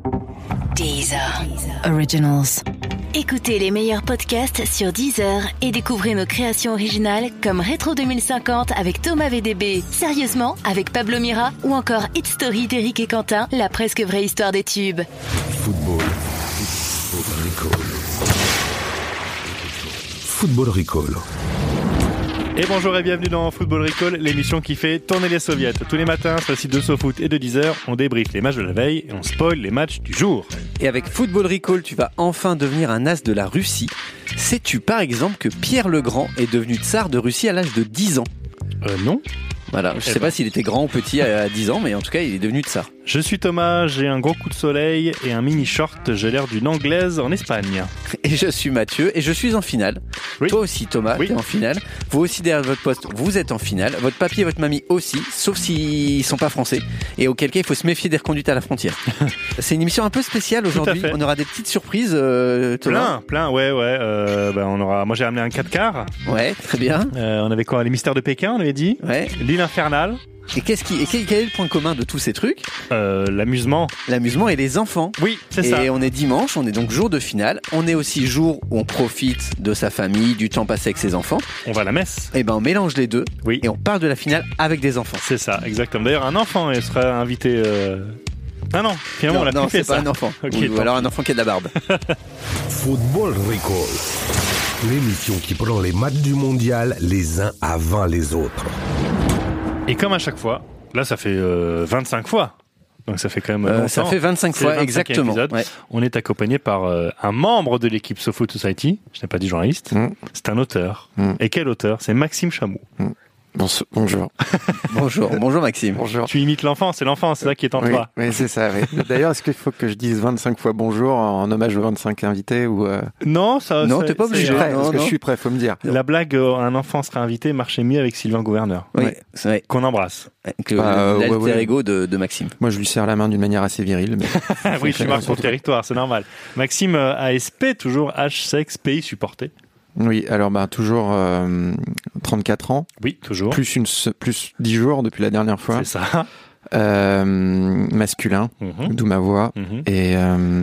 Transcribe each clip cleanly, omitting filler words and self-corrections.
Deezer Originals. Écoutez les meilleurs podcasts sur Deezer et découvrez nos créations originales comme Rétro 2050 avec Thomas VDB, Sérieusement avec Pablo Mira ou encore Hit Story d'Éric et Quentin, la presque vraie histoire des tubes. Football Recall. Football Recall. Et bonjour et bienvenue dans Football Recall, l'émission qui fait tourner les soviets. Tous les matins sur le site de SoFoot et de Deezer, on débriefe les matchs de la veille et on spoil les matchs du jour. Et avec Football Recall, tu vas enfin devenir un as de la Russie. Sais-tu par exemple que Pierre le Grand est devenu tsar de Russie à l'âge de 10 ans ? Non. Voilà, je sais pas s'il était grand ou petit à 10 ans, mais en tout cas, il est devenu tsar. Je suis Thomas, j'ai un gros coup de soleil et un mini short, j'ai l'air d'une Anglaise en Espagne. Et je suis Mathieu et je suis en finale. Oui. Toi aussi Thomas, Oui. t'es en finale. Vous aussi derrière votre poste, vous êtes en finale. Votre papy et votre mamie aussi, sauf s'ils sont pas français. Et auquel cas, il faut se méfier des reconduites à la frontière. C'est une émission un peu spéciale aujourd'hui. fait. On aura des petites surprises, Thomas. Plein, ouais. On aura. Moi j'ai ramené un 4 quarts. Ouais, très bien. On avait quoi ? Les mystères de Pékin, on avait dit. Ouais. L'île infernale. Et quel est le point commun de tous ces trucs ? L'amusement. L'amusement et les enfants. Oui, c'est ça. Et on est dimanche, on est donc jour de finale. On est aussi jour où on profite de sa famille, du temps passé avec ses enfants. On va à la messe. Et ben on mélange les deux. Oui. Et on parle de la finale avec des enfants. C'est ça, exactement. D'ailleurs, un enfant il sera invité. Ah non, finalement on l'a non, plus fait c'est pas ça. un enfant. Ok, ou alors un enfant qui a de la barbe. Football Recall. L'émission qui prend les matchs du mondial les uns avant les autres. Et comme à chaque fois, là ça fait 25 fois. Donc ça fait quand même longtemps. Ça fait 25 fois, exactement. Épisode. Ouais. On est accompagné par un membre de l'équipe SoFoot Society. Je n'ai pas dit journaliste. C'est un auteur. Et quel auteur ? C'est Maxime Chamou. Bonjour. Bonjour Maxime. Bonjour. Tu imites l'enfant, c'est ça qui est en toi. Oui, c'est ça. Oui. D'ailleurs, est-ce qu'il faut que je dise 25 fois bonjour en hommage aux 25 invités ou Non, ça. Non, t'es pas obligé. Je suis prêt, Non, parce que non. je suis prêt, faut me dire. La blague un enfant sera invité marchait mieux avec Sylvain Gouverneur. Oui, Ouais. c'est vrai. Qu'on embrasse. Que ouais. l'alter ego de Maxime. Moi, je lui serre la main d'une manière assez virile. Mais... Oui, tu marques ton territoire, c'est normal. Maxime ASP, toujours H, sexe, pays supporté. Oui, alors toujours 34 ans, Oui, toujours. plus 10 jours depuis la dernière fois. C'est ça. Masculin, Mhm. d'où ma voix. Mhm. Et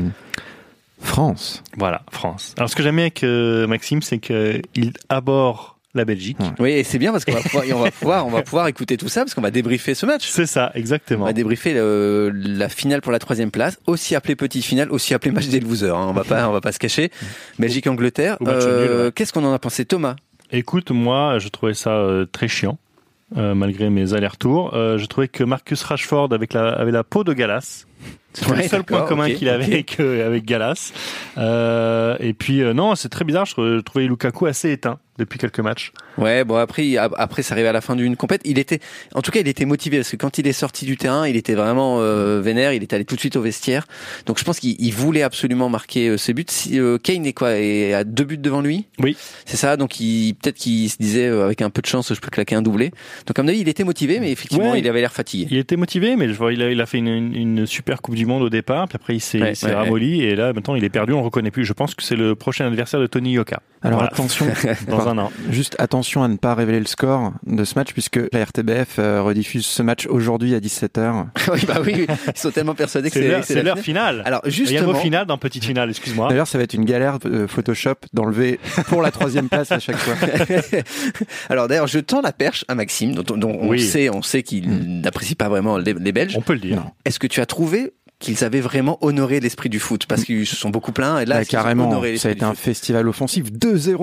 France. Voilà, France. Alors ce que j'aime bien avec Maxime, c'est qu'il aborde la Belgique. Ouais. Oui, et c'est bien parce qu'on va pouvoir écouter tout ça parce qu'on va débriefer ce match. C'est ça, On exactement. va débriefer la finale pour la 3e place, aussi appelée petite finale, aussi appelée match des losers. Hein. On va pas se cacher. Belgique-Angleterre. Ou match nul, ouais. Qu'est-ce qu'on en a pensé, Thomas ? Écoute, moi, je trouvais ça très chiant, malgré mes allers-retours. Je trouvais que Marcus Rashford avait la peau de Gallas. C'est le seul point commun qu'il avait avec Gallas. Et puis, non, c'est très bizarre. Je trouvais Lukaku assez éteint depuis quelques matchs. Ouais, bon après ça arrivait à la fin d'une compète. Il était motivé parce que quand il est sorti du terrain, il était vraiment vénère. Il est allé tout de suite au vestiaire. Donc je pense qu'il voulait absolument marquer ses buts. Kane est à 2 buts devant lui. Oui. C'est ça. Donc peut-être qu'il se disait avec un peu de chance, je peux claquer un doublé. Donc à mon avis, il était motivé, mais effectivement, Ouais. il avait l'air fatigué. Il était motivé, mais je vois, il a fait une super Coupe du Monde au départ, puis après il s'est ramolli, et là maintenant il est perdu, on le reconnaît plus. Je pense que c'est le prochain adversaire de Tony Yoka. Alors Voilà. attention, Dans un an. juste attention à ne pas révéler le score de ce match puisque la RTBF rediffuse ce match aujourd'hui à 17h. oui, ils sont tellement persuadés que C'est la l'heure finale. finale. Alors Il y a justement, vos finales dans petite finale, excuse-moi. D'ailleurs, ça va être une galère Photoshop d'enlever pour la 3e place à chaque fois. alors d'ailleurs, je tends la perche à Maxime, dont Oui. on sait qu'il n'apprécie pas vraiment les Belges. On peut le dire. Non. Est-ce que tu as trouvé qu'ils avaient vraiment honoré l'esprit du foot ? Parce qu'ils se sont beaucoup plaints, et là, Bah, est-ce qu'ils ont carrément, honoré ça a l'esprit été du un foot ? festival offensif 2-0.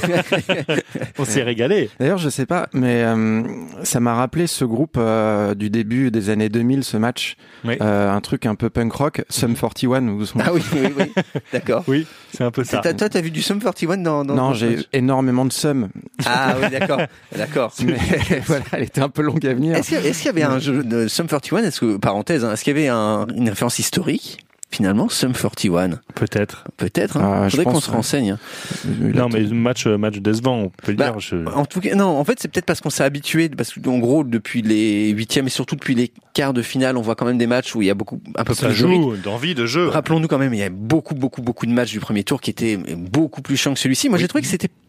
On s'est régalé. D'ailleurs, je sais pas, mais ça m'a rappelé ce groupe du début des années 2000, ce match, Oui. un truc un peu punk rock, Sum 41. Où Ah oui, d'accord. Oui, c'est un peu ça. Toi, t'as vu du Sum 41 dans non, ce j'ai match ? énormément de Sum, Ah oui, d'accord. mais voilà, elle était un peu longue à venir. Est-ce qu'il y avait un jeu de Sum 41 ? Est-ce qu'il y avait une référence historique ? Finalement, Sum 41. Peut-être. Peut-être, Ah, hein. je Faudrait qu'on pense, se ouais. renseigne. Non, mais match décevant, on peut le Bah, dire. En tout cas, non, en fait, c'est peut-être parce qu'on s'est habitué, parce qu'en gros, depuis les 8e et surtout depuis les quarts de finale, on voit quand même des matchs où il y a un peu Ça plus de rythme. joue, d'envie de jeu. Rappelons-nous quand même, il y a beaucoup de matchs du premier tour qui étaient beaucoup plus chiants que celui-ci. Moi, j'ai trouvé que c'était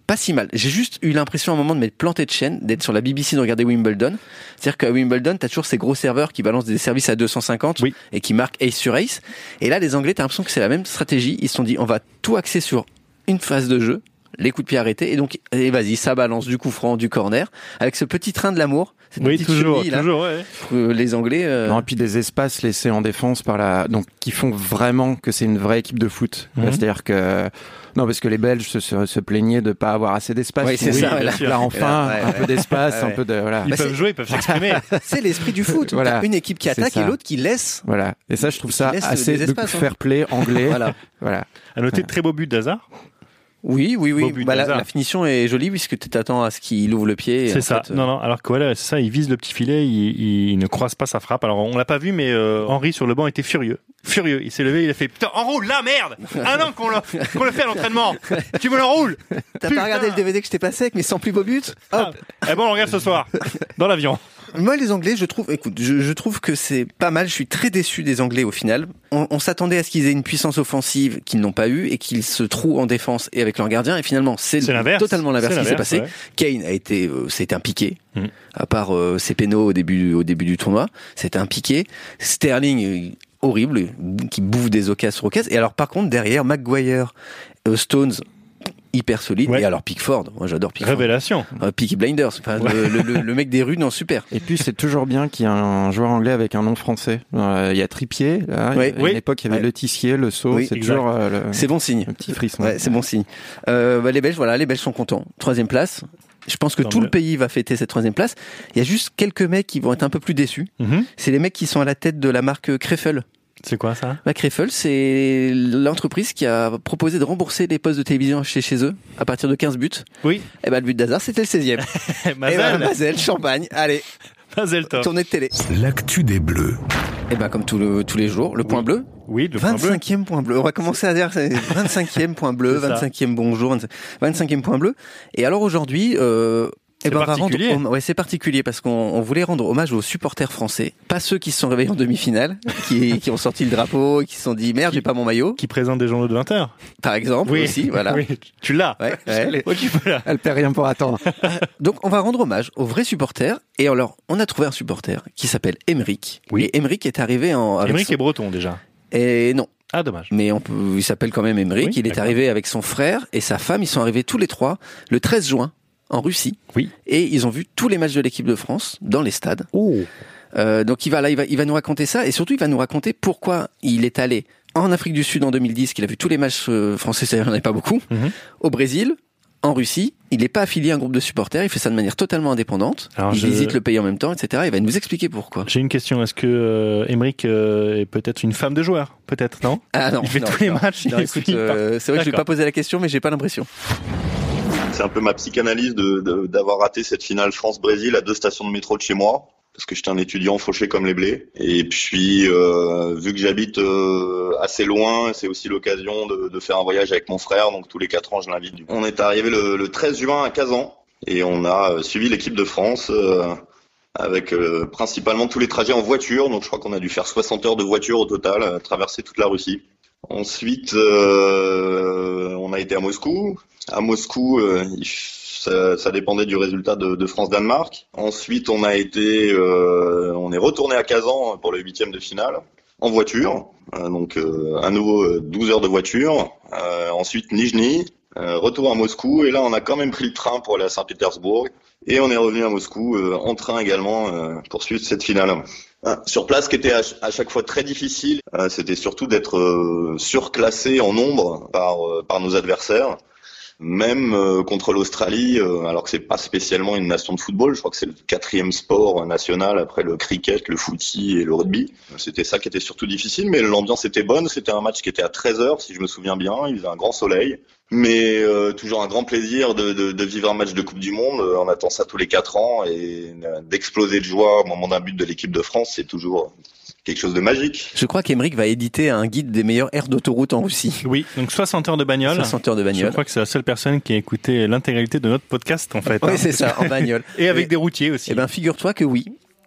pas si mal. J'ai juste eu l'impression à un moment de m'être planté de chaîne, d'être sur la BBC, de regarder Wimbledon. C'est-à-dire qu'à Wimbledon, t'as toujours ces gros serveurs qui balancent des services à 250 et qui marquent ace sur ace. Et là, les Anglais, t'as l'impression que c'est la même stratégie. Ils se sont dit, on va tout axer sur une phase de jeu, les coups de pied arrêtés, et donc, vas-y, ça balance du coup franc, du corner, avec ce petit train de l'amour. Oui, toujours, ouais. Les Anglais. Non, et puis des espaces laissés en défense donc qui font vraiment que c'est une vraie équipe de foot. C'est-à-dire que non, parce que les Belges se plaignaient de pas avoir assez d'espace. Oui, c'est ça. Là, enfin, un peu d'espace, un peu de voilà. Ils peuvent jouer, ils peuvent s'exprimer. C'est l'esprit du foot. Voilà. Une équipe qui attaque et l'autre qui laisse. Voilà. Et ça, je trouve ça assez fair play anglais. Voilà. À noter de très beaux buts d'Hazard. Oui. La finition est jolie puisque tu t'attends à ce qu'il ouvre le pied. C'est ça. Non. Alors que voilà, c'est ça. Il vise le petit filet. Il ne croise pas sa frappe. Alors on l'a pas vu, mais Henry sur le banc était furieux. Il s'est levé. Il a fait putain, enroule là, merde. Un an qu'on le fait à l'entraînement. Tu me l'enroules. T'as pas regardé le DVD que je t'ai passé avec mes 100 plus beaux buts? Hop. Bon, on regarde ce soir dans l'avion. Moi, les Anglais, je trouve que c'est pas mal. Je suis très déçu des Anglais au final. On s'attendait à ce qu'ils aient une puissance offensive qu'ils n'ont pas eu et qu'ils se trouent en défense et avec leur gardien. Et finalement, c'est totalement l'inverse qui s'est passé. Ouais. Kane c'était un piqué. À part ses pénaux au début du tournoi, c'était un piqué. Sterling, horrible, qui bouffe des occasions sur occasions. Et alors, par contre, derrière, Maguire, Stones, hyper solide. Et alors Pickford, moi j'adore Pickford. Révélation. Peaky Blinders, enfin, le mec des rues, non, super. Et puis c'est toujours bien qu'il y ait un joueur anglais avec un nom français. Il y a Trippier, là. À une époque il y avait Le Tissier, Le Sceau, c'est toujours c'est bon signe. Un petit frisson. Ouais, c'est bon signe. Les Belges sont contents. 3e place. Je pense que tout le pays va fêter cette 3e place. Il y a juste quelques mecs qui vont être un peu plus déçus. C'est les mecs qui sont à la tête de la marque Krefel. C'est quoi ça? Krefel, c'est l'entreprise qui a proposé de rembourser les postes de télévision chez eux à partir de 15 buts. Oui. Et le but d'Hazard, c'était le 16e. Mazel, champagne, allez. Mazel top. Tournée de télé. L'actu des Bleus. Comme tous les jours, le point bleu. Oui, le 25e point bleu. On va commencer à dire 25e point bleu, 25e bonjour, 25e point bleu. Et alors aujourd'hui, c'est particulier. C'est particulier parce qu'on voulait rendre hommage aux supporters français, pas ceux qui se sont réveillés en demi-finale, qui ont sorti le drapeau, qui se sont dit merde, j'ai pas mon maillot, qui présentent des journaux de 20h. Par exemple, aussi, voilà. Oui, tu l'as. Ouais. Elle perd rien pour attendre. Donc on va rendre hommage aux vrais supporters. Et alors, on a trouvé un supporter qui s'appelle Emeric. Oui. Et Emeric est arrivé Emeric est breton déjà. Et non. Ah, dommage. Mais il s'appelle quand même Emeric. Il est arrivé avec son frère et sa femme. Ils sont arrivés tous les trois le 13 juin. En Russie. Oui. Et ils ont vu tous les matchs de l'équipe de France dans les stades. Oh. Donc il va nous raconter ça et surtout il va nous raconter pourquoi il est allé en Afrique du Sud en 2010, qu'il a vu tous les matchs français, c'est-à-dire il n'y en avait pas beaucoup, au Brésil, en Russie. Il n'est pas affilié à un groupe de supporters, il fait ça de manière totalement indépendante. Il visite le pays en même temps, etc. Il va nous expliquer pourquoi. J'ai une question, est-ce que Emeric est peut-être une femme de joueur? Peut-être, non? Ah non. Il fait tous les matchs. Non, écoute, c'est vrai que je vais pas poser la question, mais j'ai pas l'impression. C'est un peu ma psychanalyse d'avoir raté cette finale France-Brésil à 2 stations de métro de chez moi, parce que j'étais un étudiant fauché comme les blés. Et puis, vu que j'habite assez loin, c'est aussi l'occasion de faire un voyage avec mon frère, donc tous les 4 ans je l'invite. On est arrivé le 13 juin à Kazan, et on a suivi l'équipe de France avec principalement tous les trajets en voiture, donc je crois qu'on a dû faire 60 heures de voiture au total, traverser toute la Russie. Ensuite, on a été à Moscou. À Moscou, ça dépendait du résultat de France-Danemark. Ensuite, on est retourné à Kazan pour le 8e de finale en voiture. Donc, à nouveau 12 heures de voiture. Ensuite, Nijni, retour à Moscou. Et là, on a quand même pris le train pour aller à Saint-Pétersbourg. Et on est revenu à Moscou en train également pour suivre cette finale. Sur place, ce qui était à chaque fois très difficile, c'était surtout d'être surclassé en nombre par nos adversaires. Même contre l'Australie, alors que c'est pas spécialement une nation de football, je crois que c'est le 4e sport national après le cricket, le footy et le rugby. C'était ça qui était surtout difficile, mais l'ambiance était bonne. C'était un match qui était à 13h, si je me souviens bien. Il faisait un grand soleil, mais toujours un grand plaisir de vivre un match de Coupe du Monde. On attend ça tous les 4 ans et d'exploser de joie au moment d'un but de l'équipe de France, c'est toujours quelque chose de magique. Je crois qu'Emeric va éditer un guide des meilleures aires d'autoroute en Russie. Oui, donc 60 heures de bagnole. 60 heures de bagnole. Je crois que c'est la seule personne qui a écouté l'intégralité de notre podcast, en fait. Oui, c'est ça, en bagnole. Et avec des routiers aussi. Eh ben, figure-toi que oui.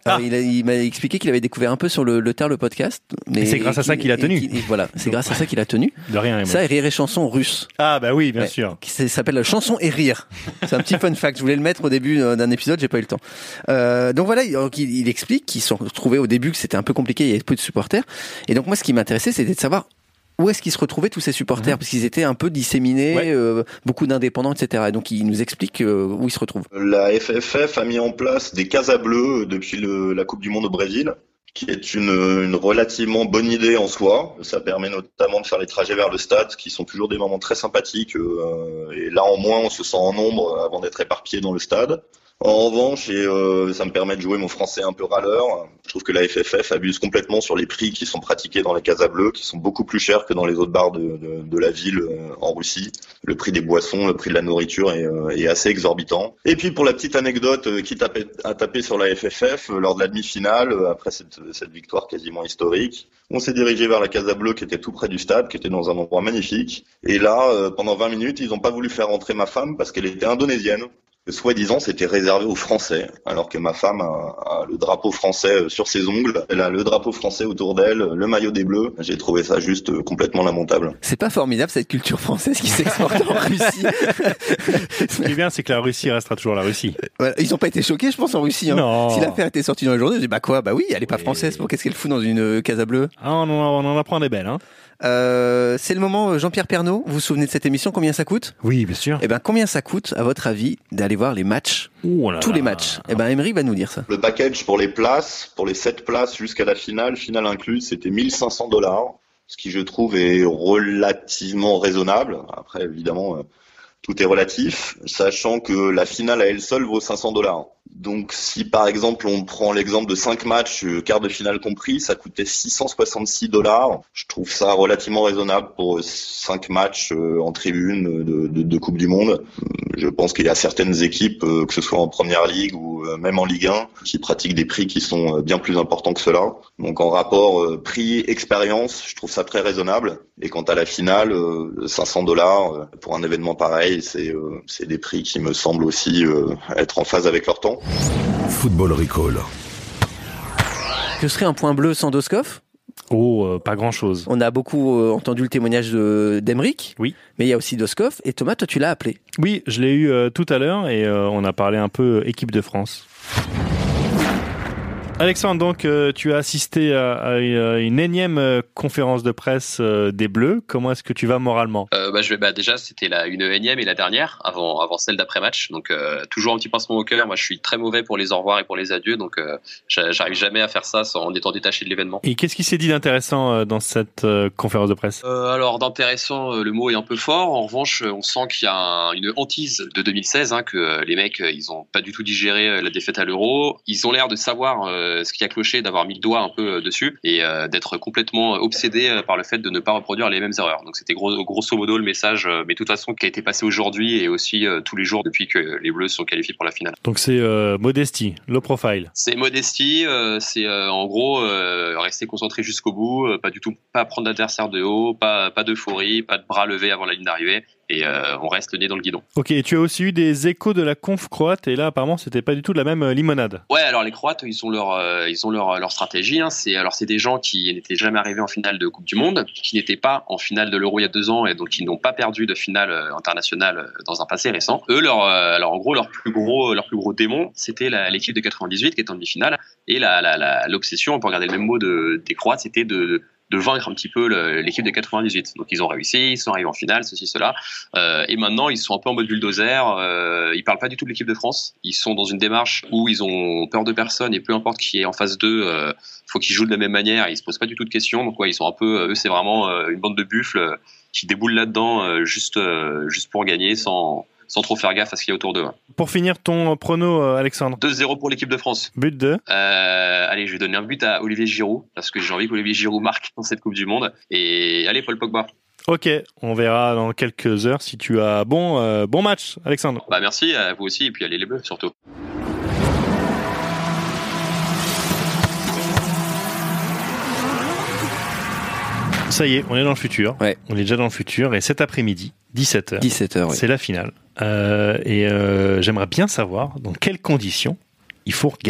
Il m'a expliqué qu'il avait découvert un peu sur le tard le podcast. Mais c'est grâce à ça qu'il a tenu. Voilà, c'est grâce à ça qu'il a tenu. De rien. Ça et rire et chanson russe. Ah bah oui, bien sûr. Qui s'appelle chanson et rire. C'est un petit fun fact. Je voulais le mettre au début d'un épisode, j'ai pas eu le temps. Donc voilà, il explique qu'ils se sont retrouvés au début que c'était un peu compliqué, il y avait peu de supporters. Et donc moi, ce qui m'intéressait, c'était de savoir où est-ce qu'ils se retrouvaient tous ces supporters, parce qu'ils étaient un peu disséminés, beaucoup d'indépendants, etc. Et donc il nous explique où ils se retrouvent. La FFF a mis en place des casas bleues depuis la Coupe du Monde au Brésil, qui est une relativement bonne idée en soi. Ça permet notamment de faire les trajets vers le stade, qui sont toujours des moments très sympathiques. Et là, en moins, on se sent en nombre avant d'être éparpillé dans le stade. En revanche, ça me permet de jouer mon français un peu râleur, je trouve que la FFF abuse complètement sur les prix qui sont pratiqués dans les casas bleues, qui sont beaucoup plus chers que dans les autres bars de la ville en Russie. Le prix des boissons, le prix de la nourriture est assez exorbitant. Et puis pour la petite anecdote, quitte à taper sur la FFF, lors de la demi-finale, après cette victoire quasiment historique, on s'est dirigé vers la casa bleue qui était tout près du stade, qui était dans un endroit magnifique. Et là, pendant 20 minutes, ils n'ont pas voulu faire rentrer ma femme parce qu'elle était indonésienne. Soi-disant, c'était réservé aux Français, alors que ma femme a le drapeau français sur ses ongles. Elle a le drapeau français autour d'elle, le maillot des Bleus. J'ai trouvé ça juste complètement lamentable. C'est pas formidable cette culture française qui s'exporte en Russie. Ce qui est bien, c'est que la Russie restera toujours la Russie. Voilà. Ils ont pas été choqués, je pense, en Russie. Hein. Non. Si l'affaire était sortie dans les journaux, je dis bah quoi, bah oui, elle est pas française. Qu'est-ce qu'elle fout dans une casa bleue? Ah, on en apprend des belles, hein. C'est le moment, Jean-Pierre Pernaut. Vous vous souvenez de cette émission? Combien ça coûte? Oui, bien sûr. Eh ben, combien ça coûte, à votre avis, d'aller voir les matchs? Tous les matchs. Eh ben, Emery va nous dire ça. Le package pour les places, pour les 7 places jusqu'à la finale incluse, c'était $1 500. Ce qui, je trouve, est relativement raisonnable. Après, évidemment, tout est relatif, sachant que la finale à elle seule vaut $500. Donc si par exemple on prend l'exemple de 5 matchs, quart de finale compris, ça coûtait $666. Je trouve ça relativement raisonnable pour 5 matchs en tribune de Coupe du Monde. Je pense qu'il y a certaines équipes, que ce soit en Première Ligue ou même en Ligue 1, qui pratiquent des prix qui sont bien plus importants que cela. Donc en rapport prix-expérience, je trouve ça très raisonnable. Et quant à la finale, $500 pour un événement pareil, c'est des prix qui me semblent aussi être en phase avec leur temps. Football Recall. Que serait un point bleu sans Doskov? Pas grand-chose. On a beaucoup entendu le témoignage d'Emeric. Oui. Mais il y a aussi Doskov. Et Thomas, toi, tu l'as appelé. Oui, je l'ai eu tout à l'heure et on a parlé un peu équipe de France. Alexandre, donc tu as assisté à une énième conférence de presse des Bleus. Comment est-ce que tu vas moralement? Déjà, c'était une énième et la dernière avant celle d'après-match. Donc toujours un petit pincement au cœur. Moi, je suis très mauvais pour les au revoir et pour les adieux. Donc j'arrive jamais à faire ça en étant détaché de l'événement. Et qu'est-ce qui s'est dit d'intéressant dans cette conférence de presse? Alors d'intéressant, le mot est un peu fort. En revanche, on sent qu'il y a une hantise de 2016, que les mecs ils ont pas du tout digéré la défaite à l'Euro. Ils ont l'air de savoir ce qui a cloché, d'avoir mis le doigt un peu dessus et d'être complètement obsédé par le fait de ne pas reproduire les mêmes erreurs. Donc c'était grosso modo le message, mais de toute façon qui a été passé aujourd'hui et aussi tous les jours depuis que les Bleus sont qualifiés pour la finale. Donc c'est modesty, low profile. C'est modesty, c'est en gros rester concentré jusqu'au bout, pas prendre l'adversaire de haut, pas d'euphorie, pas de bras levés avant la ligne d'arrivée. Et on reste le nez dans le guidon. Ok, et tu as aussi eu des échos de la conf croate et là apparemment c'était pas du tout la même limonade. Ouais, alors les Croates ils ont leur stratégie. C'est des gens qui n'étaient jamais arrivés en finale de Coupe du Monde, qui n'étaient pas en finale de l'Euro il y a 2 ans et donc qui n'ont pas perdu de finale internationale dans un passé récent. Eux, en gros leur plus gros démon, c'était l'équipe de 98 qui est en demi-finale et l'obsession, on peut regarder le même mot des Croates, c'était de vaincre un petit peu l'équipe de 98. Donc ils ont réussi, ils sont arrivés en finale, ceci, cela. Et maintenant, ils sont un peu en mode bulldozer. Ils parlent pas du tout de l'équipe de France. Ils sont dans une démarche où ils ont peur de personne et peu importe qui est en face d'eux, faut qu'ils jouent de la même manière. Ils se posent pas du tout de questions. Donc ils sont un peu, eux, c'est vraiment une bande de buffles qui déboulent là-dedans juste pour gagner sans trop faire gaffe à ce qu'il y a autour d'eux. Pour finir, ton prono, Alexandre? 2-0 pour l'équipe de France. But de allez, je vais donner un but à Olivier Giroud, parce que j'ai envie qu'Olivier Giroud marque dans cette Coupe du Monde. Et allez, Paul Pogba. Ok, on verra dans quelques heures si tu as bon match, Alexandre. Merci, à vous aussi, et puis allez les Bleus, surtout. Ça y est, on est dans le futur. Ouais. On est déjà dans le futur. Et cet après-midi, 17h, oui. C'est la finale. J'aimerais bien savoir dans quelles conditions il faut regarder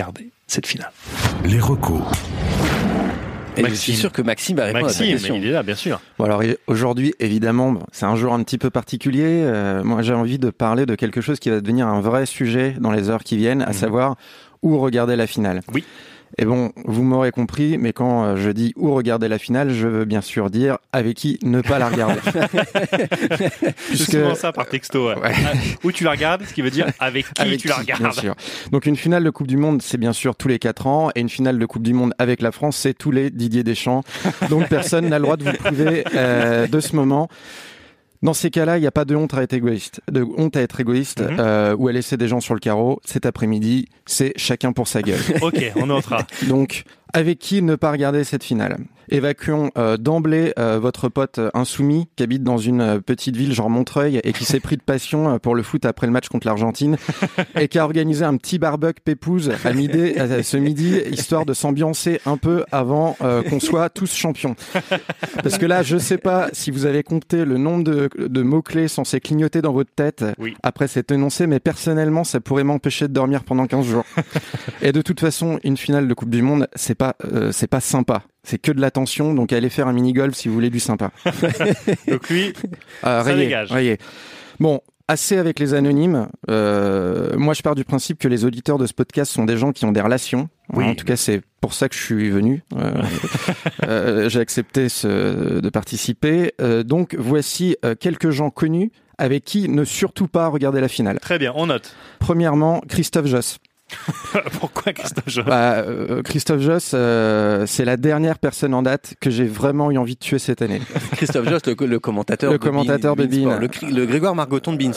cette finale. Les recos. Et je suis sûr que Maxime va répondre à ta question. Il est là, bien sûr. Bon, alors aujourd'hui, évidemment, c'est un jour un petit peu particulier. Moi, j'ai envie de parler de quelque chose qui va devenir un vrai sujet dans les heures qui viennent, à savoir où regarder la finale. Oui. Et bon, vous m'aurez compris, mais quand je dis où regarder la finale, je veux bien sûr dire avec qui ne pas la regarder. C'est souvent ça par texto. Ouais. Où tu la regardes, ce qui veut dire avec qui tu la regardes. Bien sûr. Donc une finale de Coupe du Monde, c'est bien sûr tous les 4 ans, et une finale de Coupe du Monde avec la France, c'est tous les Didier Deschamps. Donc personne n'a le droit de vous priver de ce moment. Dans ces cas-là, il n'y a pas de honte à être égoïste, ou à laisser des gens sur le carreau. Cet après-midi, c'est chacun pour sa gueule. Ok, on notera. Donc, avec qui ne pas regarder cette finale ? Évacuons d'emblée votre pote insoumis qui habite dans une petite ville genre Montreuil et qui s'est pris de passion pour le foot après le match contre l'Argentine et qui a organisé un petit barbecue pépouze ce midi, histoire de s'ambiancer un peu avant qu'on soit tous champions. Parce que là, je sais pas si vous avez compté le nombre de mots-clés censés clignoter dans votre tête après cet énoncé, mais personnellement, ça pourrait m'empêcher de dormir pendant 15 jours. Et de toute façon, une finale de Coupe du Monde, c'est pas sympa. C'est que de l'attention, donc allez faire un mini-golf si vous voulez du sympa. Donc lui, ça dégage. Rayez. Bon, assez avec les anonymes. Moi, je pars du principe que les auditeurs de ce podcast sont des gens qui ont des relations. Oui. En tout cas, c'est pour ça que je suis venu. J'ai accepté de participer. Donc, voici quelques gens connus avec qui ne surtout pas regarder la finale. Très bien, on note. Premièrement, Christophe Josse. Pourquoi Christophe Josse ? Christophe Josse, c'est la dernière personne en date que j'ai vraiment eu envie de tuer cette année. Christophe Josse, le commentateur de Bein. Le Grégoire Margoton de Bein.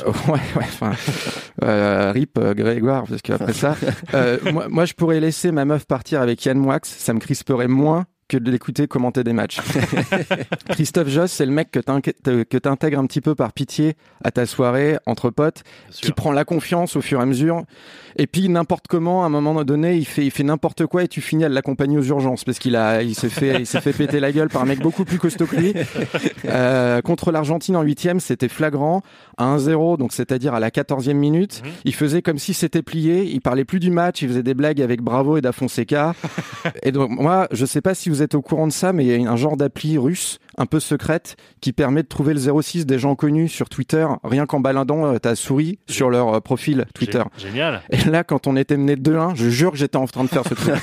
RIP Grégoire, parce qu'après ça, moi je pourrais laisser ma meuf partir avec Yann Moix, ça me crisperait moins que de l'écouter commenter des matchs. Christophe Josse, c'est le mec que t'intègres un petit peu par pitié à ta soirée entre potes, qui prend la confiance au fur et à mesure. Et puis n'importe comment, à un moment donné, il fait n'importe quoi et tu finis à l'accompagner aux urgences parce il s'est fait péter la gueule par un mec beaucoup plus costaud que lui. Contre l'Argentine en 8e, c'était flagrant, à 1-0, donc c'est-à-dire à la 14e minute. Il faisait comme si c'était plié, il parlait plus du match, il faisait des blagues avec Bravo et Da Fonseca. Et donc moi, je sais pas si vous êtes au courant de ça, mais il y a un genre d'appli russe un peu secrète qui permet de trouver le 06 des gens connus sur Twitter rien qu'en baladant ta souris sur leur profil Twitter. Génial. Et là, quand on était mené 2-1, je jure que j'étais en train de faire ce truc.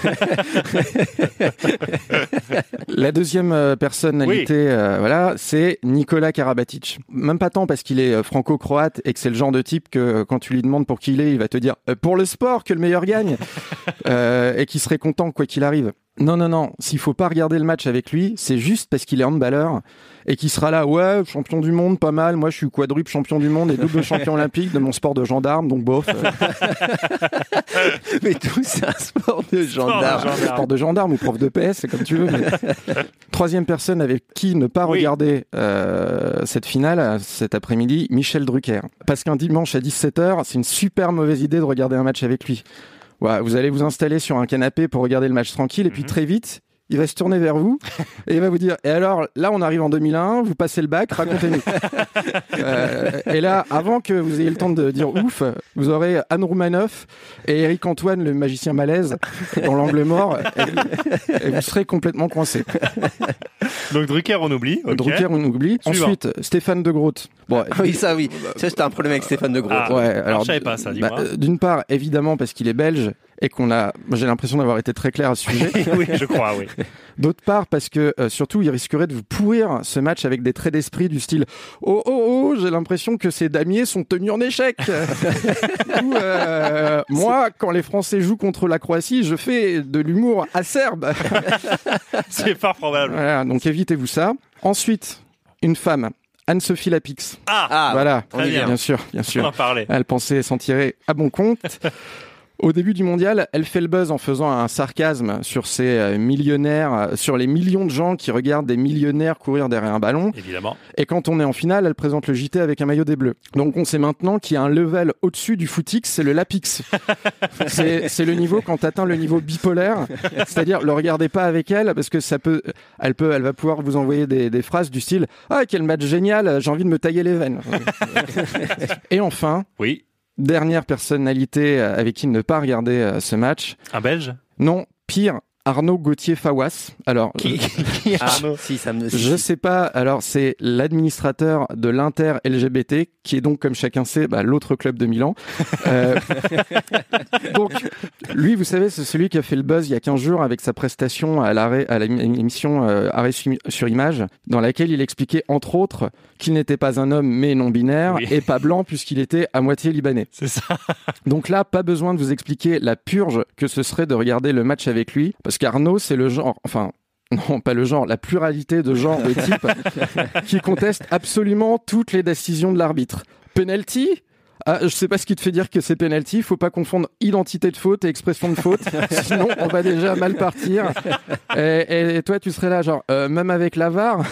La deuxième personnalité, c'est Nikola Karabatic. Même pas tant parce qu'il est franco-croate et que c'est le genre de type que quand tu lui demandes pour qui il va te dire pour le sport que le meilleur gagne et qui serait content quoi qu'il arrive. Non, s'il faut pas regarder le match avec lui, c'est juste parce qu'il est handballeur et qu'il sera là, ouais, champion du monde, pas mal, moi je suis quadruple champion du monde et double champion olympique de mon sport de gendarme, donc bof. Mais tout c'est un sport de gendarme. Sport de gendarme ou prof de PS, c'est comme tu veux. Mais... Troisième personne avec qui ne pas regarder cette finale, cet après-midi, Michel Drucker. Parce qu'un dimanche à 17h, c'est une super mauvaise idée de regarder un match avec lui. Ouais, vous allez vous installer sur un canapé pour regarder le match tranquille et puis très vite, il va se tourner vers vous et il va vous dire « Et alors, là on arrive en 2001, vous passez le bac, racontez-nous. » Et là, avant que vous ayez le temps de dire « Ouf », vous aurez Anne Roumanoff et Eric Antoine, le magicien malaise, dans l'angle mort et vous serez complètement coincé. Donc Drucker, on oublie. Okay. Drucker, on oublie. Suivant. Ensuite, Stéphane de Groot. Bon, oui. Ça, c'était un problème avec Stéphane de Groot. Alors, je savais pas ça, dis-moi. D'une part, évidemment, parce qu'il est belge et j'ai l'impression d'avoir été très clair à ce sujet. Oui, je crois, oui. D'autre part, parce que, surtout, il risquerait de vous pourrir ce match avec des traits d'esprit du style « Oh, j'ai l'impression que ces damiers sont tenus en échec. » Ou, moi, quand les Français jouent contre la Croatie, je fais de l'humour acerbe. C'est fort probable. Voilà, donc évitez-vous ça. Ensuite, une femme. Anne-Sophie Lapix. Voilà, bien sûr. On en parlait. Elle pensait s'en tirer à bon compte. Au début du mondial, elle fait le buzz en faisant un sarcasme sur ces millionnaires, sur les millions de gens qui regardent des millionnaires courir derrière un ballon. Évidemment. Et quand on est en finale, elle présente le JT avec un maillot des Bleus. Donc on sait maintenant qu'il y a un level au-dessus du footix, c'est le Lapix. c'est le niveau quand t'atteins le niveau bipolaire. C'est-à-dire, le regardez pas avec elle parce que elle va pouvoir vous envoyer des phrases du style « Ah, quel match génial, j'ai envie de me tailler les veines. » Et enfin... Oui. Dernière personnalité avec qui ne pas regarder ce match. Un Belge ? Non, pire. Arnaud Gauthier-Fawas. Alors, Arnaud, si, ça me... je sais pas. Alors, c'est l'administrateur de l'Inter LGBT, qui est donc, comme chacun sait, l'autre club de Milan. Donc, lui, vous savez, c'est celui qui a fait le buzz il y a 15 jours avec sa prestation à l'émission Arrêt sur Image, dans laquelle il expliquait, entre autres, qu'il n'était pas un homme, mais non-binaire, et pas blanc, puisqu'il était à moitié libanais. C'est ça. Donc là, pas besoin de vous expliquer la purge que ce serait de regarder le match avec lui, parce qu'Arnaud, c'est le genre, enfin, non, pas le genre, la pluralité de genres de types qui conteste absolument toutes les décisions de l'arbitre. Penalty ? Ah, je sais pas ce qui te fait dire que c'est penalty. Faut pas confondre identité de faute et expression de faute. Sinon, on va déjà mal partir. Et toi, tu serais là, genre, même avec la VAR?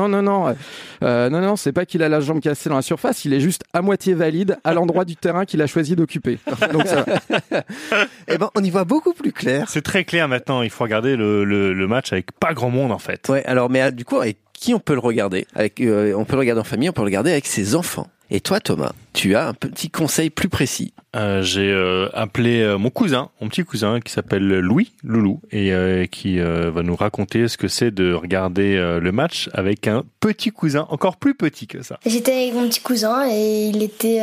Non, c'est pas qu'il a la jambe cassée dans la surface. Il est juste à moitié valide à l'endroit du terrain qu'il a choisi d'occuper. Donc ça va. Eh ben, on y voit beaucoup plus clair. C'est très clair maintenant. Il faut regarder le match avec pas grand monde, en fait. Ouais, alors, mais du coup, avec qui on peut le regarder? On peut le regarder en famille, on peut le regarder avec ses enfants. Et toi, Thomas, tu as un petit conseil plus précis. J'ai appelé mon petit cousin qui s'appelle Loulou, et qui va nous raconter ce que c'est de regarder le match avec un petit cousin encore plus petit que ça. J'étais avec mon petit cousin et il était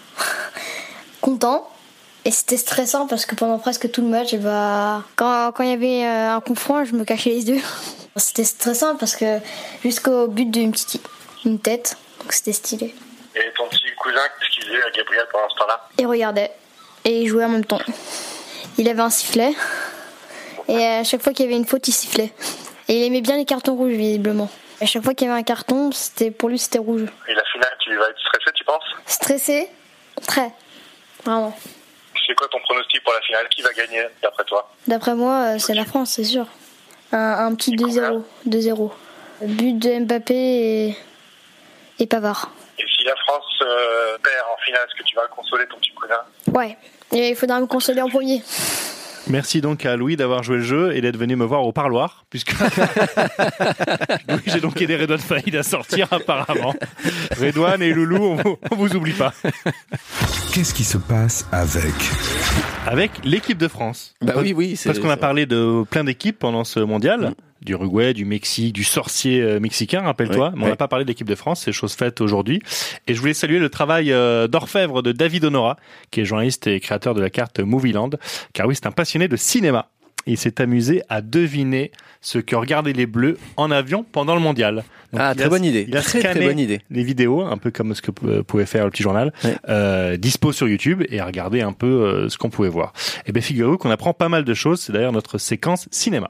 content. Et c'était stressant parce que pendant presque tout le match, quand il y avait un coup franc, je me cachais les yeux. C'était stressant parce que jusqu'au but d'une tête, donc c'était stylé. Et ton petit cousin, qu'est-ce qu'il faisait, Gabriel, pendant ce temps-là? Il regardait et il jouait en même temps. Il avait un sifflet et à chaque fois qu'il y avait une faute, il sifflait. Et il aimait bien les cartons rouges, visiblement. À chaque fois qu'il y avait un carton, pour lui, c'était rouge. Et la finale, tu vas être stressé, tu penses? Stressé? Très. Vraiment. C'est quoi ton pronostic pour la finale? Qui va gagner, d'après toi? D'après moi, c'est la France, c'est sûr. Un petit 2-0. 2-0. But de Mbappé et Pavard. Et si la France perd en finale, est-ce que tu vas consoler ton petit cousin? Ouais, et il faudra me consoler en premier. Merci donc à Louis d'avoir joué le jeu et d'être venu me voir au parloir, puisque Louis, j'ai donc aidé Redouane Faïd à sortir apparemment. Redouane et Loulou, on vous oublie pas. Qu'est-ce qui se passe avec l'équipe de France? Oui. Parce qu'on a parlé de plein d'équipes pendant ce mondial. Du Uruguay, du Mexique, du sorcier mexicain, rappelle-toi. Mais on n'a pas parlé de l'équipe de France, c'est chose faite aujourd'hui. Et je voulais saluer le travail d'orfèvre de David Honora, qui est journaliste et créateur de la carte Movieland. Car oui, c'est un passionné de cinéma. Il s'est amusé à deviner ce que regardaient les Bleus en avion pendant le mondial. Donc, très bonne idée. Il a scanné les vidéos, un peu comme ce que pouvait faire le petit journal, dispo sur YouTube, et a regardé un peu ce qu'on pouvait voir. Et bien, figurez-vous qu'on apprend pas mal de choses. C'est d'ailleurs notre séquence cinéma.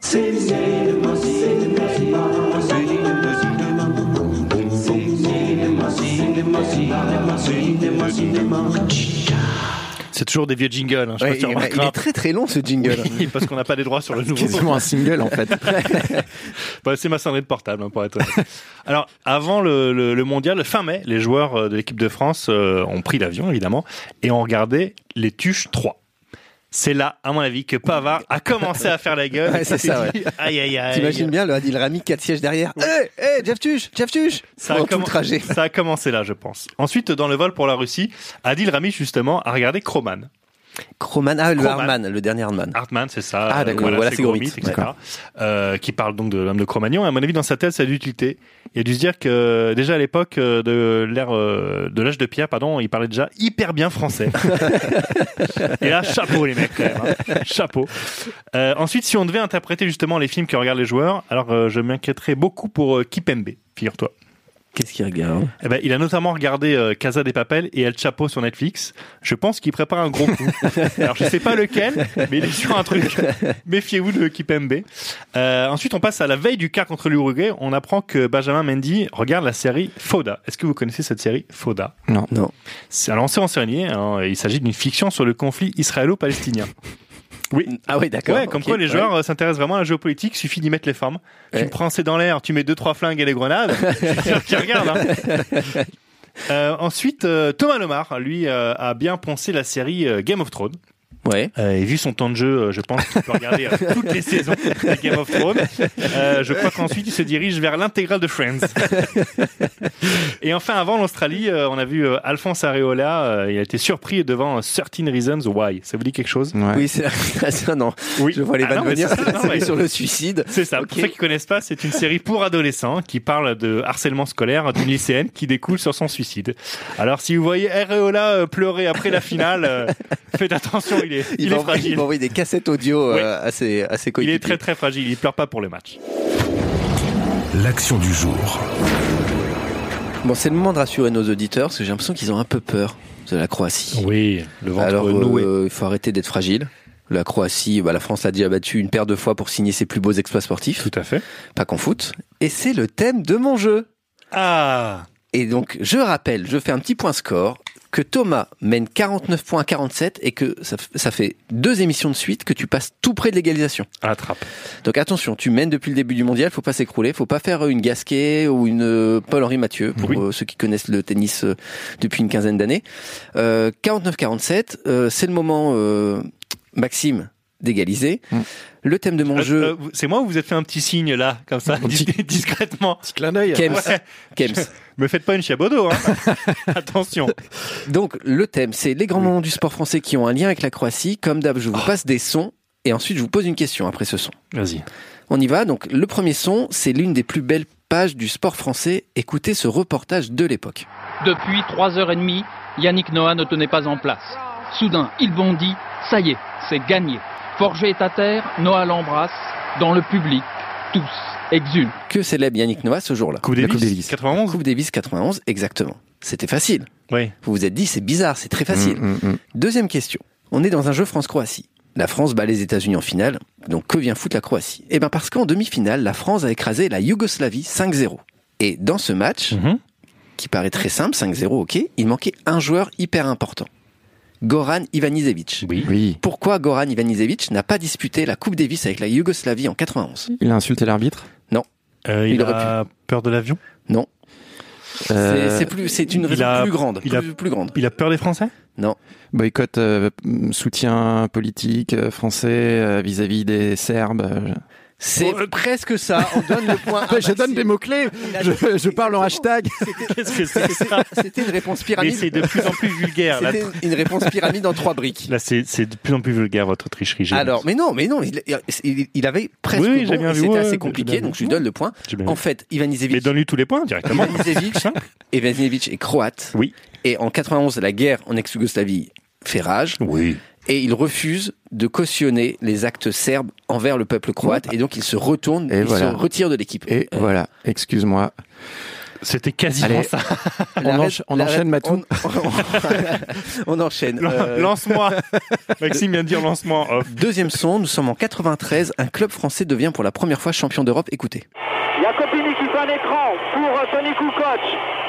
C'est toujours des vieux jingles. Je sais pas si tu remarqueras. Il est très très long ce jingle. Oui, parce qu'on n'a pas les droits sur le nouveau. C'est quasiment un single en fait. C'est ma sonnerie de portable, pour être honnête. Alors, avant le mondial, fin mai, les joueurs de l'équipe de France ont pris l'avion, évidemment, et ont regardé les Tuches 3. C'est là, à mon avis, que Pavard a commencé à faire la gueule. Ouais, c'est ça, ouais. Aïe. T'imagines bien le Adil Rami, 4 sièges derrière. Jeff Tuche. Ça a commencé là, je pense. Ensuite, dans le vol pour la Russie, Adil Rami, justement, a regardé Croman. Le Hardman, le dernier Hardman. Hardman, c'est ça. Ah, d'accord. Voilà, c'est Gromit, etc. Qui parle donc de l'homme de Cro-Magnon. Et à mon avis, dans sa tête, ça a d'utilité. Il a dû se dire que, déjà à l'époque de l'âge de pierre, il parlait déjà hyper bien français. Et là, chapeau, les mecs, quand même. Chapeau. Ensuite, si on devait interpréter justement les films que regardent les joueurs, alors, je m'inquiéterais beaucoup pour Kipembe, figure-toi. Qu'est-ce qu'il regarde? Il a notamment regardé Casa de Papel et El Chapo sur Netflix. Je pense qu'il prépare un gros coup. Alors, je sais pas lequel, mais il est sur un truc. Méfiez-vous de Kipembe. Ensuite, on passe à la veille du quart contre l'Uruguay. On apprend que Benjamin Mendy regarde la série Fauda. Est-ce que vous connaissez cette série Fauda? Non. Alors, on s'est renseigné. Il s'agit d'une fiction sur le conflit israélo-palestinien. Oui. Ah oui, d'accord. Ouais, comme quoi les joueurs s'intéressent vraiment à la géopolitique, suffit d'y mettre les formes. Tu me prends c'est dans l'air, tu mets 2-3 flingues et les grenades, c'est sûr qu'ils regardent. Ensuite, Thomas Lemar, lui, a bien poncé la série Game of Thrones. Ouais. Et vu son temps de jeu, je pense qu'il peut regarder toutes les saisons de Game of Thrones. Je crois qu'ensuite il se dirige vers l'intégrale de Friends. Et enfin, avant l'Australie, on a vu Alphonse Areola. Il a été surpris devant 13 Reasons Why. Ça vous dit quelque chose? Oui, c'est ça, non. Oui. Je vois les vannes venir. C'est sur le suicide. C'est ça. Okay. Pour ceux qui connaissent pas, c'est une série pour adolescents qui parle de harcèlement scolaire d'une lycéenne qui découle sur son suicide. Alors, si vous voyez Areola pleurer après la finale, faites attention, il est fragile. Il va envoyer des cassettes audio à ses coéquipiers. Il est très très fragile. Il pleure pas pour le match. L'action du jour. Bon, c'est le moment de rassurer nos auditeurs parce que j'ai l'impression qu'ils ont un peu peur de la Croatie. Oui, le ventre noué. Alors, il faut arrêter d'être fragile. La Croatie, la France l'a déjà battu une paire de fois pour signer ses plus beaux exploits sportifs. Tout à fait. Pas qu'en foot. Et c'est le thème de mon jeu. Ah. Et donc, je rappelle, je fais un petit point score, que Thomas mène 49 points à 47 et que ça fait 2 émissions de suite que tu passes tout près de l'égalisation. Attrape. Donc attention, tu mènes depuis le début du mondial, faut pas s'écrouler, faut pas faire une Gasquet ou une Paul-Henri Mathieu, pour ceux qui connaissent le tennis depuis une quinzaine d'années. 49-47, c'est le moment, Maxime, d'égaliser. Le thème de mon jeu... c'est moi ou vous êtes fait un petit signe là, comme ça, discrètement? Petit clin d'œil. Kems. Me faites pas une chiabodo, hein. Attention. Donc, le thème, c'est les grands moments du sport français qui ont un lien avec la Croatie. Comme d'hab, je vous passe des sons et ensuite je vous pose une question après ce son. Vas-y. On y va. Donc, le premier son, c'est l'une des plus belles pages du sport français. Écoutez ce reportage de l'époque. Depuis 3h30, Yannick Noah ne tenait pas en place. Soudain, il bondit. Ça y est, c'est gagné. Forger est à terre, Noah l'embrasse. Dans le public, tous exultent. Que célèbre Yannick Noah ce jour-là? Coupe Davis 91. Coupe Davis 91, exactement. C'était facile. Oui. Vous vous êtes dit, c'est bizarre, c'est très facile. Deuxième question. On est dans un jeu France-Croatie. La France bat les États-Unis en finale. Donc, que vient foutre la Croatie? Eh bien, parce qu'en demi-finale, la France a écrasé la Yougoslavie 5-0. Et dans ce match, qui paraît très simple, 5-0, ok, il manquait un joueur hyper important. Goran Ivanišević. Oui. Pourquoi Goran Ivanišević n'a pas disputé la Coupe Davis avec la Yougoslavie en 91? Il a insulté l'arbitre? Non. Il a peur de l'avion? Non. C'est une raison plus grande. Plus grande. Il a peur des Français? Non. Boycott, soutien politique français vis-à-vis des Serbes. C'est presque ça. On donne le point. Je donne des mots-clés. Je parle en hashtag. Qu'est-ce que c'est ça? C'était une réponse pyramide. Mais c'est de plus en plus vulgaire. C'était une réponse pyramide en 3 briques. Là, c'est de plus en plus vulgaire, votre tricherie. Alors, mais non. Il avait presque oui, bon. Bien vu, c'était assez compliqué, donc je lui donne le point. En fait, Ivanišević. Mais donne-lui tous les points directement. Ivanišević est croate. Oui. Et en 91, la guerre en ex-Yougoslavie fait rage. Oui. Et il refuse de cautionner les actes serbes envers le peuple croate. Et donc, il se retourne, se retire de l'équipe. Et voilà, excuse-moi. C'était quasiment ça. On enchaîne, Matou. On enchaîne. Lance-moi. Maxime vient de dire lance-moi. Deuxième son, nous sommes en 93. Un club français devient pour la première fois champion d'Europe. Écoutez. Jacopini qui fait un écran pour Toni Kukoc.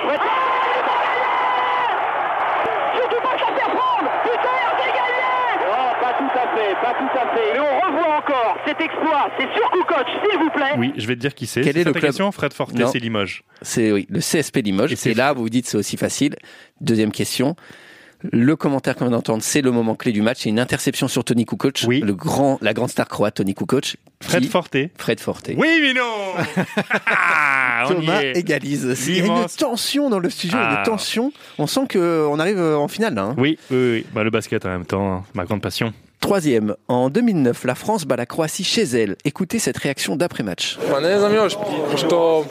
Surtout pas se faire prendre. Putain, c'est gagné. Non, pas tout à fait. Mais on revoit encore cet exploit. C'est sur Kukoc, s'il vous plaît. Oui, je vais te dire qui c'est. Quel est le club? Fred Forte, c'est Limoges. C'est le CSP Limoges. Et là, vous vous dites c'est aussi facile. Deuxième question. Le commentaire qu'on vient d'entendre, c'est le moment clé du match. C'est une interception sur Toni Kukoc, la grande star croate Toni Kukoc. Fred Forte. Oui, mais non. Thomas égalise. Il y a une tension dans le studio, une tension. On sent qu'on arrive en finale là. Hein. Oui. Le basket en même temps, ma grande passion. Troisième, en 2009, la France bat la Croatie chez elle. Écoutez cette réaction d'après-match. Ne znam još, pošto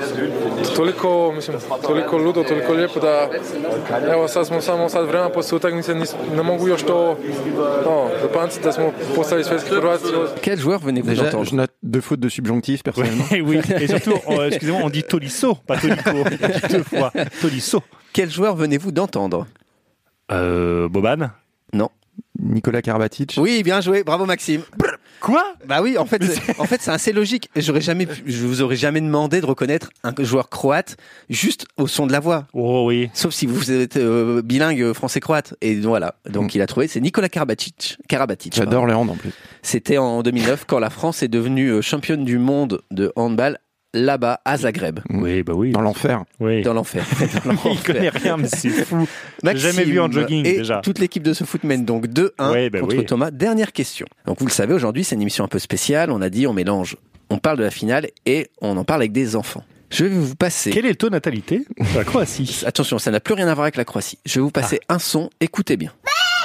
toliko ludo, toliko lijepo da evo sad smo samo vremena posle utakmice ne mogu još to zapamtiti da smo postali svetski prvaci. Quel joueur venez-vous d'entendre? Je note 2 fautes de subjonctif personnellement. Oui, et surtout, excusez-moi, on dit Tolisso, pas Tolico. 2 fois. Tolisso. Quel joueur venez-vous d'entendre? Boban? Non. Nicolas Karabatic. Oui, bien joué, bravo Maxime. Quoi? Bah oui, en fait, c'est assez logique. Je vous aurais jamais demandé de reconnaître un joueur croate juste au son de la voix. Oh oui. Sauf si vous êtes bilingue français-croate. Et voilà. Donc il a trouvé, c'est Nicolas Karabatic. J'adore le hand en plus. C'était en 2009 quand la France est devenue championne du monde de handball. Là-bas, à Zagreb. Oui, bah oui. Dans l'enfer. Oui. Dans l'enfer. Il connaît rien, mais c'est fou. J'ai jamais vu en jogging, et déjà. Toute l'équipe de ce foot mène donc 2-1 contre Thomas. Dernière question. Donc, vous le savez, aujourd'hui, c'est une émission un peu spéciale. On a dit, on parle de la finale et on en parle avec des enfants. Je vais vous passer... Quel est le taux de natalité de la Croatie? Attention, ça n'a plus rien à voir avec la Croatie. Je vais vous passer un son, écoutez bien.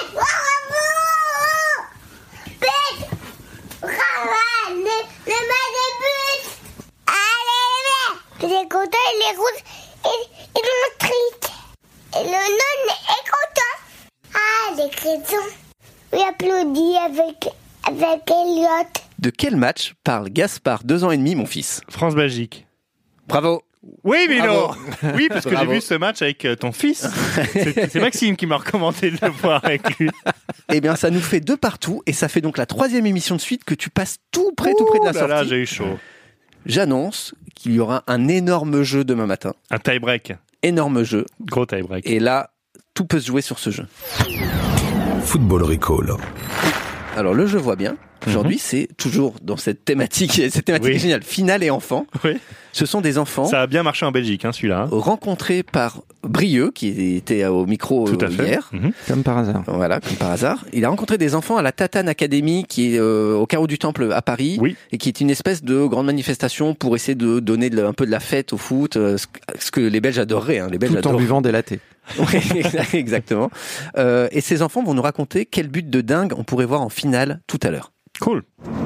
Il est content, il est rouge, il est triste. Et le non est content. Ah, les chrétiens. Il applaudit avec Elliot. De quel match parle Gaspard, 2 ans et demi, mon fils? France-Belgique. Bravo. Oui, mais Bravo. non. Oui, parce que j'ai vu ce match avec ton fils. C'est Maxime qui m'a recommandé de le voir avec lui. Eh bien, ça nous fait 2 partout, et ça fait donc la 3e émission de suite que tu passes tout près de la sortie. Là, j'ai eu chaud. J'annonce qu'il y aura un énorme jeu demain matin. Un tie-break. Énorme jeu. Gros tie-break. Et là, tout peut se jouer sur ce jeu. Football Recall. Alors, le jeu voit bien. Aujourd'hui, c'est toujours dans cette thématique est géniale. Finale et enfants. Oui. Ce sont des enfants. Ça a bien marché en Belgique, celui-là. Rencontrés par Brieux, qui était au micro hier. Comme par hasard. Voilà, comme par hasard. Il a rencontré des enfants à la Tatane Academy, qui est au carreau du Temple à Paris. Oui. Et qui est une espèce de grande manifestation pour essayer de donner un peu de la fête au foot, ce que les Belges adoreraient. Les Belges Tout en buvant des lattés. Oui, exactement. Et ces enfants vont nous raconter quel but de dingue on pourrait voir en finale tout à l'heure. Cool.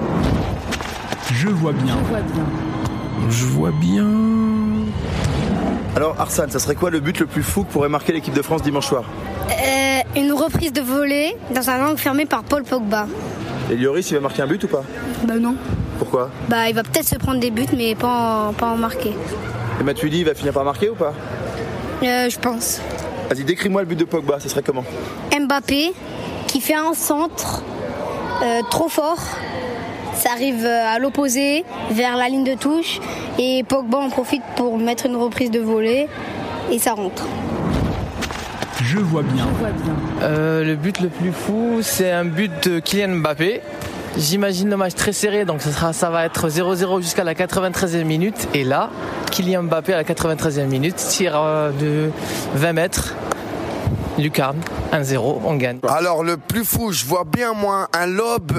Je vois bien. Je vois bien. Alors Arsène, ça serait quoi le but le plus fou que pourrait marquer l'équipe de France dimanche soir? Une reprise de volée dans un angle fermé par Paul Pogba. Et Lloris, il va marquer un but ou pas? Bah non. Pourquoi? Bah il va peut-être se prendre des buts mais pas en marquer. Et Matuidi, il va finir par marquer ou pas? Je pense. Vas-y, décris-moi le but de Pogba, ça serait comment? Mbappé qui fait un centre trop fort. Ça arrive à l'opposé, vers la ligne de touche. Et Pogba en profite pour mettre une reprise de volée. Et ça rentre. Je vois bien. Le but le plus fou, c'est un but de Kylian Mbappé. J'imagine le match très serré, donc ça va être 0-0 jusqu'à la 93e minute. Et là, Kylian Mbappé à la 93e minute tire de 20 mètres. Lucarne, 1-0, on gagne. Alors le plus fou, je vois bien moi un lob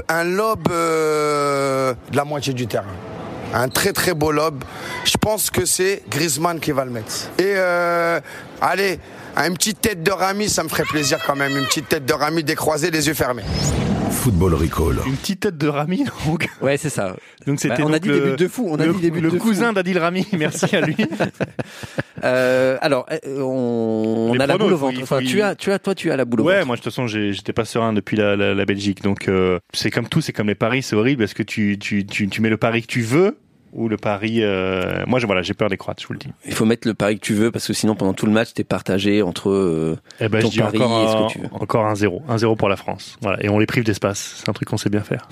de la moitié du terrain. Un très très beau lob. Je pense que c'est Griezmann qui va le mettre. Et allez, une petite tête de Rami, ça me ferait plaisir quand même. Une petite tête de Rami décroisée, les yeux fermés. Football Recall. Une petite tête de Rami, donc. Ouais, c'est ça. Donc c'était on a dit des buts de fou. On a dit des buts de fou. Le cousin d'Adil Rami, merci à lui. Alors, on a la boule au ventre. Enfin, tu as la boule au ventre. Ouais, moi de toute façon, j'étais pas serein depuis la Belgique. Donc c'est comme tout, c'est comme les paris, c'est horrible parce que tu mets le pari que tu veux. Ou le pari... Moi, j'ai peur des Croates, je vous le dis. Il faut mettre le pari que tu veux, parce que sinon, pendant tout le match, t'es partagé entre ton pari et ce que tu veux. Encore 1-0. 1-0 pour la France. Voilà. Et on les prive d'espace. C'est un truc qu'on sait bien faire.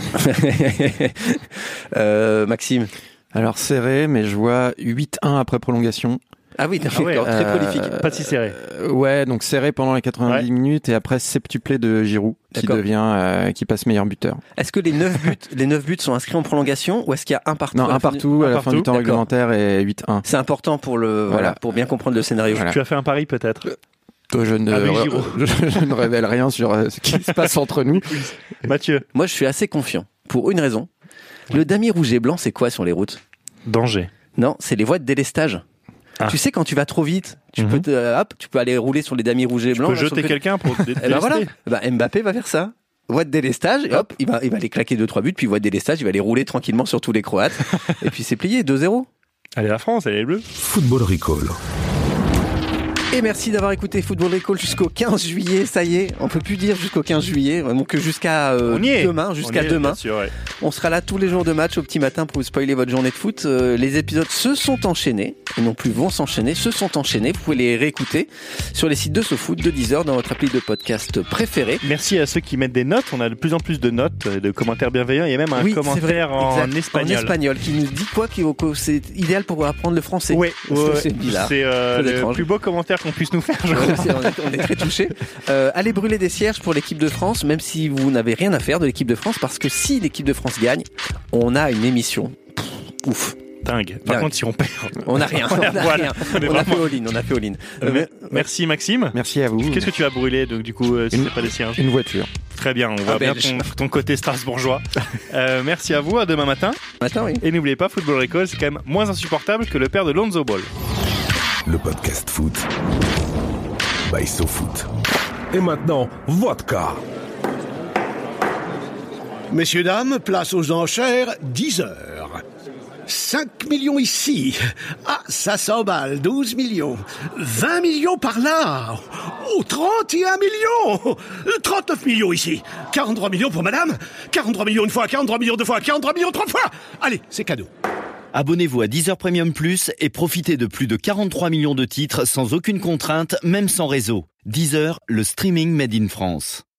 Maxime? Alors, serré, mais je vois 8-1 après prolongation. Ah oui, d'accord, très prolifique. Pas si serré. Ouais, donc serré pendant les 90 minutes et après septuplé de Giroud qui passe meilleur buteur. Est-ce que les 9 buts sont inscrits en prolongation ou est-ce qu'il y a un partout? Non, un partout à la fin du temps réglementaire et 8-1. C'est important pour pour bien comprendre le scénario. Voilà. Tu as fait un pari peut-être? Je ne révèle rien sur ce qui se passe entre nous. Mathieu? Moi, je suis assez confiant pour une raison. Le damier rouge et blanc, c'est quoi sur les routes? Danger. Non, c'est les voies de délestage. Tu sais, quand tu vas trop vite, tu peux aller rouler sur les damiers rouges et blancs. Tu peux jeter quelqu'un pour te délester. Voilà. Mbappé va faire ça. Voie de délestage, et hop, il va aller claquer 2-3 buts, puis voie de délestage, il va aller rouler tranquillement sur tous les Croates. Et puis c'est plié, 2-0. Allez, la France, elle est bleue. Football Recall. Et merci d'avoir écouté Football Recall jusqu'au 15 juillet, ça y est, on peut plus dire jusqu'au 15 juillet, donc jusqu'à demain, demain. Sûr, ouais. On sera là tous les jours de match au petit matin pour vous spoiler votre journée de foot. Les épisodes se sont enchaînés, et non plus vont s'enchaîner, se sont enchaînés. Vous pouvez les réécouter sur les sites de SoFoot, de Deezer, dans votre appli de podcast préféré. Merci à ceux qui mettent des notes, on a de plus en plus de notes, de commentaires bienveillants, il y a même un commentaire en espagnol. En espagnol, qui nous dit que c'est idéal pour apprendre le français. Oui, c'est le plus beau commentaire qu'on puisse nous faire, je crois. On est très touchés. Allez brûler des cierges pour l'équipe de France, même si vous n'avez rien à faire de l'équipe de France, parce que si l'équipe de France gagne, on a une émission ouf. Dingue. Par contre, si on perd, on n'a rien. On a fait all-in. Merci Maxime. Merci à vous. Qu'est-ce que tu as brûlé donc du coup si c'est pas des cierges? Une voiture. Très bien, on voit bien ton côté strasbourgeois. Merci à vous, à demain matin. Oui. Et n'oubliez pas, Football Recall, c'est quand même moins insupportable que le père de Lonzo Ball. Le podcast foot by SoFoot. Et maintenant, vodka. Messieurs, dames, place aux enchères, 10 heures. 5 millions ici. Ah, ça s'emballe, 12 millions. 20 millions par là. Oh, 31 millions. 39 millions ici. 43 millions pour madame. 43 millions une fois, 43 millions deux fois, 43 millions trois fois. Allez, c'est cadeau. Abonnez-vous à Deezer Premium Plus et profitez de plus de 43 millions de titres sans aucune contrainte, même sans réseau. Deezer, le streaming made in France.